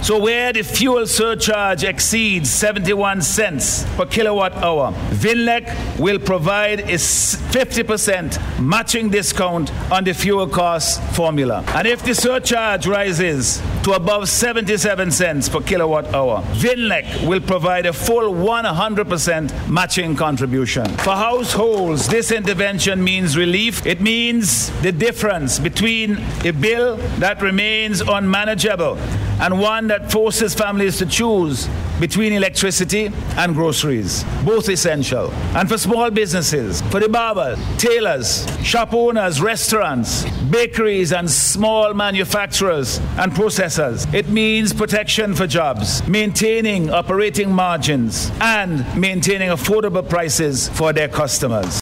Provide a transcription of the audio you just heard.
So where the fuel surcharge exceeds 71 cents per kilowatt hour, VINLEC will provide a 50% matching discount on the fuel cost formula. And if the surcharge rises to above 77 cents per kilowatt hour, VINLEC will provide a full 100% matching contribution. For households, this intervention means relief. It means the difference between a bill that remains unmanageable and one that forces families to choose between electricity and groceries, both essential. And for small businesses, for the barbers, tailors, shop owners, restaurants, bakeries and small manufacturers and processors, it means protection for jobs, maintaining operating margins and maintaining affordable prices for their customers.